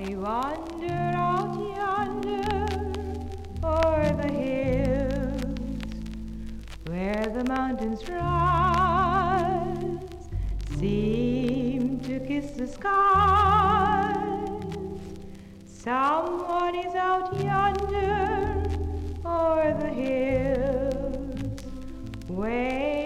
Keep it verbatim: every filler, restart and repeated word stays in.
we wander out yonder o'er the hills where the mountains rise, seem to kiss the skies. Someone is out yonder o'er the hills, way